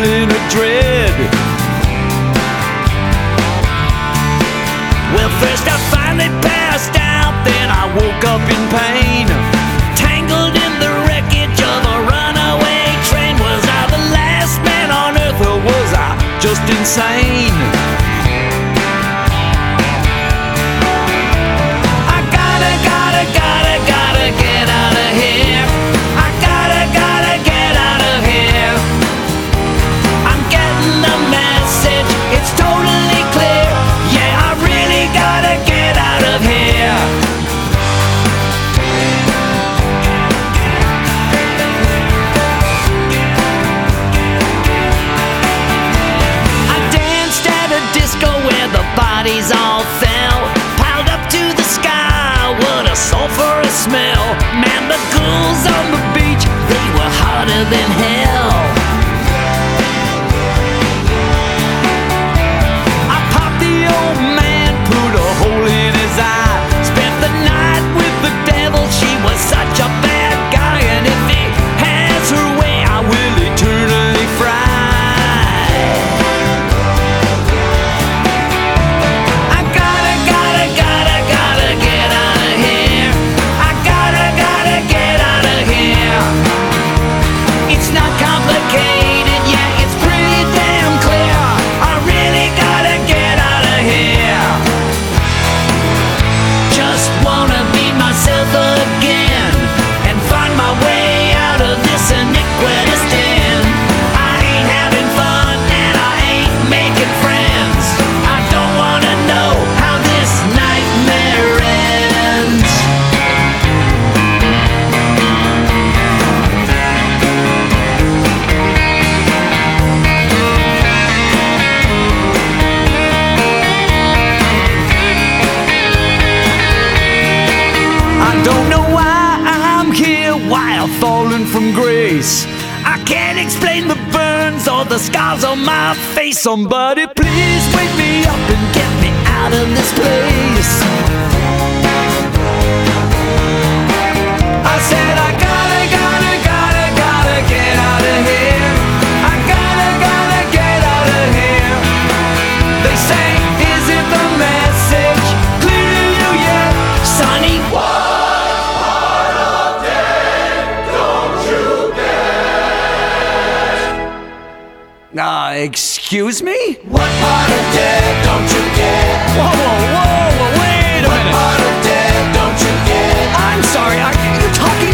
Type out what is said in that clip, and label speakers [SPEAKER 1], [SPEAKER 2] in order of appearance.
[SPEAKER 1] feeling of dread. Well, first I finally passed out, then I woke up in pain, tangled in the wreckage of a runaway train. Was I the last man on earth, or was I just insane? I gotta get out of here. I gotta get out of here. I'm getting the message, it's totally clear. Yeah, I really gotta get out of here. I danced at a disco where the bodies all fell, piled up to the sky. What a sulphurous smell. Man, the ghouls on the beach, they were hotter than hell. I popped the old man, put a hole in his eye, spent the night with the devil. She was such a bad guy, and if he has her way, I will eternally fry. I gotta get out of here. I gotta get out of here. It's not complicated, yeah, it's pretty damn clear. I really gotta get out of here. Just wanna be myself again and find my way out of this iniquitous den. I ain't having fun and I ain't making friends. I don't wanna know how this nightmare ends. I don't know why I'm here, why I've fallen from grace. I can't explain the burns or the scars on my face. Somebody please wake me up and get me out of this place. I said I gotta get out of here. I gotta get out of here. They say, isn't the message clear to you yet, Sonny? Excuse me?
[SPEAKER 2] What part of dead don't you get?
[SPEAKER 1] Whoa, wait a minute.
[SPEAKER 2] What part of dead don't you get?
[SPEAKER 1] I'm sorry, are you talking